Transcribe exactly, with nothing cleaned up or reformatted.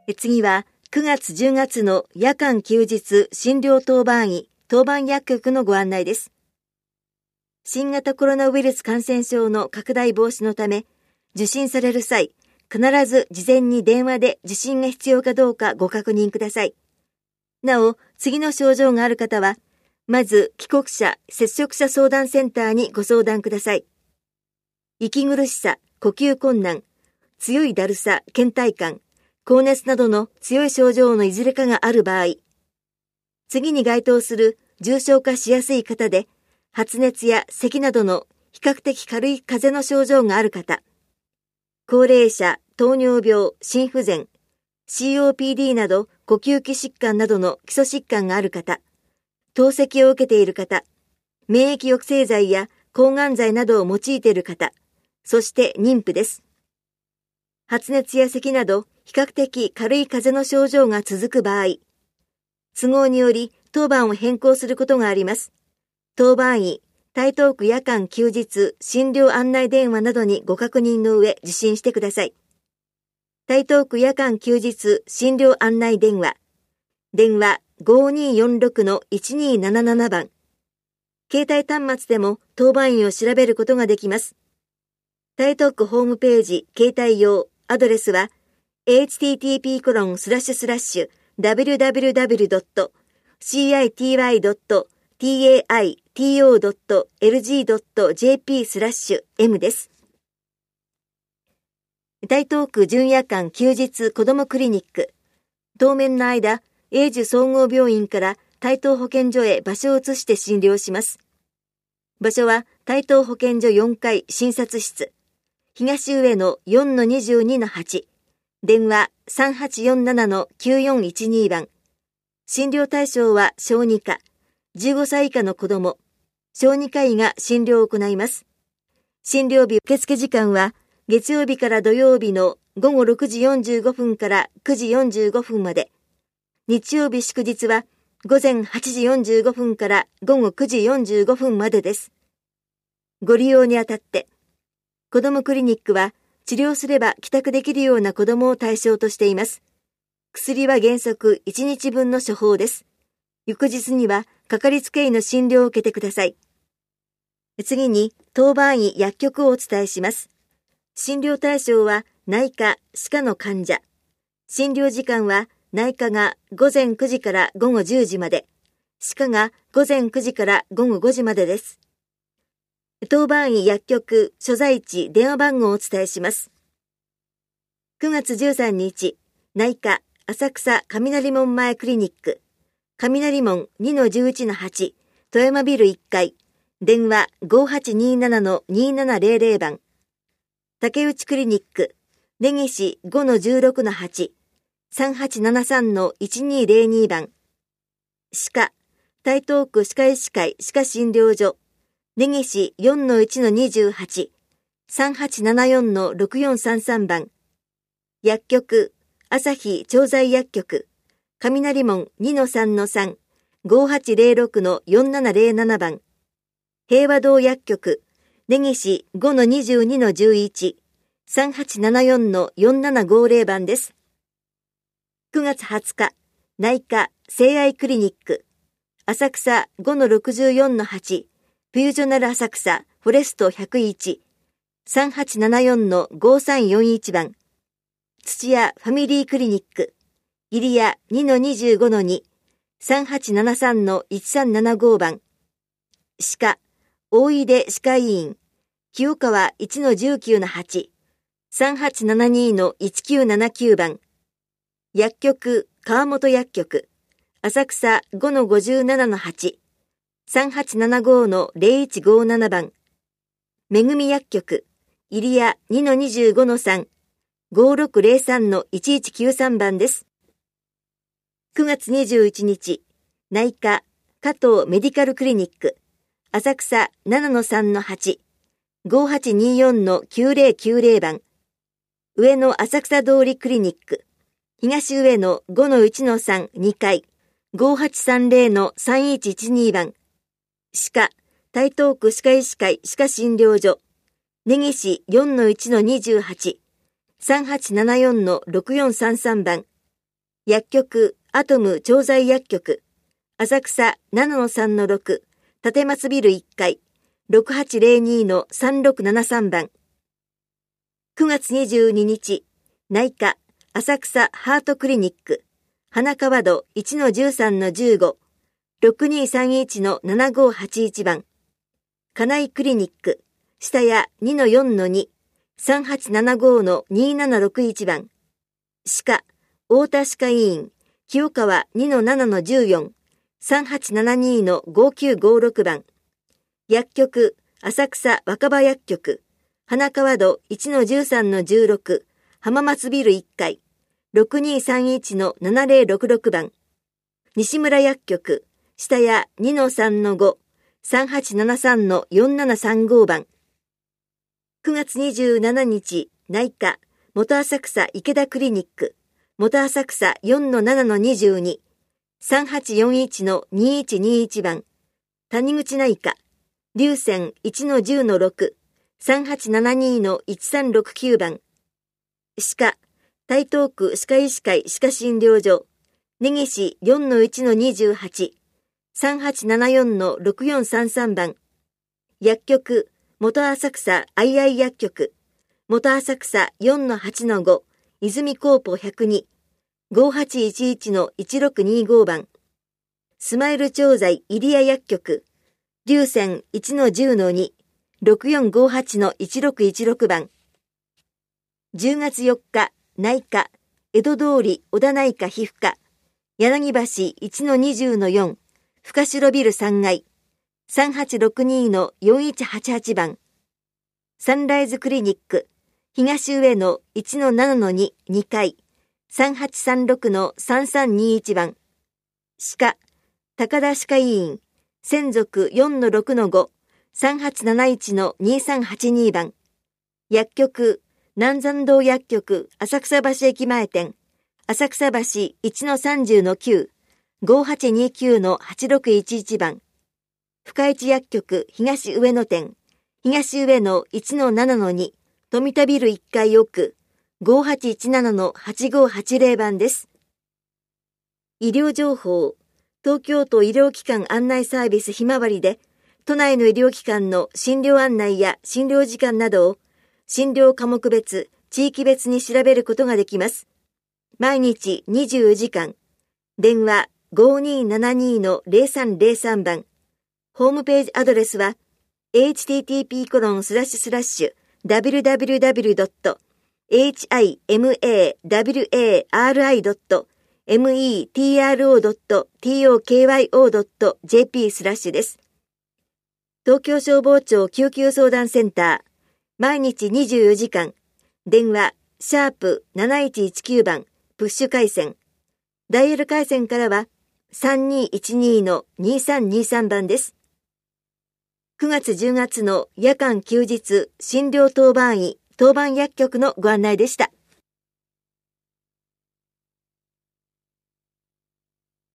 次はくがつじゅうがつの夜間休日診療当番医当番薬局のご案内です。新型コロナウイルス感染症の拡大防止のため、受診される際、必ず事前に電話で受診が必要かどうかご確認ください。なお、次の症状がある方は、まず帰国者、接触者相談センターにご相談ください。息苦しさ、呼吸困難、強いだるさ、倦怠感、高熱などの強い症状のいずれかがある場合、次に該当する重症化しやすい方で、発熱や咳などの比較的軽い風邪の症状がある方、高齢者、糖尿病、心不全、シーオーピーディー など呼吸器疾患などの基礎疾患がある方、透析を受けている方、免疫抑制剤や抗がん剤などを用いている方、そして妊婦です。発熱や咳など比較的軽い風邪の症状が続く場合、都合により当番を変更することがあります。当番医、台東区夜間休日診療案内電話などにご確認の上受診してください。台東区夜間休日診療案内電話、電話 ごにーよんろくのいちにーなななな 番。携帯端末でも当番医を調べることができます。台東区ホームページ携帯用アドレスは エイチティーティーピーコロンスラッシュスラッシュダブリューダブリューダブリュードットシーアイティーワイドットティーエーアイティーオードットエルジードットジェーピースラッシュエム です。台東区準夜間休日子どもクリニック。当面の間、永寿総合病院から台東保健所へ場所を移して診療します。場所は台東保健所よんかい診察室。東上野 よんのにじゅうにのはち。電話 さんはちよんななのきゅうよんいちに 番。診療対象は小児科。じゅうごさい以下の子ども。小児科医が診療を行います。診療日受付時間は月曜日から土曜日のごごろくじよんじゅうごふんからくじよんじゅうごふんまで。日曜日祝日は午前はちじよんじゅうごふんからごごくじよんじゅうごふんまでです。ご利用にあたって、子どもクリニックは治療すれば帰宅できるような子どもを対象としています。薬は原則いちにちぶんの処方です。翌日にはかかりつけ医の診療を受けてください。次に当番医薬局をお伝えします。診療対象は内科・歯科の患者。診療時間は内科がごぜんくじからごごじゅうじまで、歯科がごぜんくじからごごごじまでです。当番医薬局所在地電話番号をお伝えします。くがつじゅうさんにち、内科浅草雷門前クリニック、雷門 にのじゅういちのはち、富山ビルいっかい、電話 ごはちにーななのにーななぜろぜろ 番。竹内クリニック、根岸 ごのじゅうろくのはち、さんはちななさんのいちにーぜろに 番。歯科、台東区歯科医師会歯科診療所、根岸 よんのいちのにじゅうはち、さんはちななよんのろくよんさんさん 番。薬局、朝日調剤薬局、雷門 にのさんのさん、ごはちぜろろくのよんななぜろなな 番。平和堂薬局、根岸 ごのにじゅうにのじゅういち、さんはちななよんのよんななごぜろ 番です。くがつはつか、内科聖愛クリニック、浅草 ごのろくじゅうよんのはち、フュージョナル浅草フォレストひゃくいち、さんはちななよんのごさんよんいち 番。土屋ファミリークリニック、入谷 にのにじゅうごのに、さんはちななさんのいちさんななご 番。歯科、大出歯科医院、清川 いちのじゅうきゅうのはち、さんはちななにのいちきゅうななきゅう 番。薬局、川本薬局、浅草 ごのごじゅうななのはち、さんはちななごのぜろいちごなな 番。めぐみ薬局、入谷 にのにじゅうごのさん、ごろくぜろさんのいちいちきゅうさん 番です。くがつにじゅういちにち、内科、加藤メディカルクリニック、浅草 ななのさんのはち、ごはちによんのきゅうぜろきゅうぜろ 番。上野浅草通りクリニック、東上野 ごのいちのさんにかい、ごはちさんぜろのさんいちいちに 番。歯科、台東区歯科医師会歯科診療所、根岸 よんのいちのにじゅうはち、さんはちななよんのろくよんさんさん 番。 薬局アトム調剤薬局、浅草 ななのさんのろく、立松ビルいっかい、ろくはちゼロにのさんろくななさんばん。くがつにじゅうににち、内科浅草ハートクリニック、花川戸 いちのじゅうさんのじゅうご、ろくにさんいちのななごはちいちばん。金井クリニック、下谷 にのよんのに、さんはちななごのにななろくいちばん。歯科、太田歯科医院、清川 にのななのじゅうよん、さんはちななにのごきゅうごろくばん。薬局、浅草若葉薬局、花川戸 いちのじゅうさんのじゅうろく、浜松ビルいっかい、ろくにさんいちのななゼロろくろくばん。西村薬局、下谷 にのさんのご、さんはちななさんのよんななさんごばん。くがつにじゅうしちにち、内科、元浅草池田クリニック、元浅草 よんのななのにじゅうに、さんはちよんいちのにいちにいちばん。谷口内科、龍泉 いちのじゅうのろく、さんはちななにのいちさんろくきゅうばん。歯科、台東区歯科医師会歯科診療所、根岸 よんのいちのにじゅうはち、さんはちななよんのろくよんさんさんばん。薬局、元浅草アイアイ薬局、元浅草 よんのはちのご、泉コーポひゃくに、ごはちいちいちのいちろくにごばん。スマイル調剤入谷薬局、龍泉 いちのじゅうのに、ろくよんごはちのいちろくいちろくばん。じゅうがつよっか、内科、江戸通り小田内科皮膚科、柳橋 いちのにじゅうのよん、深城ビルさんがい、さんはちろくにのよんいちはちはちばん。サンライズクリニック、東上野 いちのななのに、にかい、さんはちさんろくのさんさんにいちばん。歯科、高田歯科医院、専属 よんのろくのご、さんはちなないちのにさんはちにばん。薬局、南山道薬局浅草橋駅前店、浅草橋 いちのさんじゅうのきゅう、ごはちにきゅうのはちろくいちいちばん。深市薬局東上野店、東上野 いちのななのに、富田ビルいっかい奥、ごはちいちななのはちごはちゼロばんです。医療情報、東京都医療機関案内サービスひまわりで、都内の医療機関の診療案内や診療時間などを診療科目別、地域別に調べることができます。毎日にじゅうじかん。電話 ごにーななにのゼロさんゼロさん 番。ホームページアドレスは エイチティーティーピーコロンスラッシュスラッシュダブリュダブリュダブリュドットエイチアイエムエーダブリュエーアールアイドットメトロドットトクヨドットジェーピー スラッシュです。東京消防庁救急相談センター、毎日にじゅうよじかん、電話、シャープなないちいちきゅうばん、プッシュ回線。ダイヤル回線からはさんにいちにのにさんにさんばんです。くがつじゅうがつの夜間休日診療当番医当番薬局のご案内でした。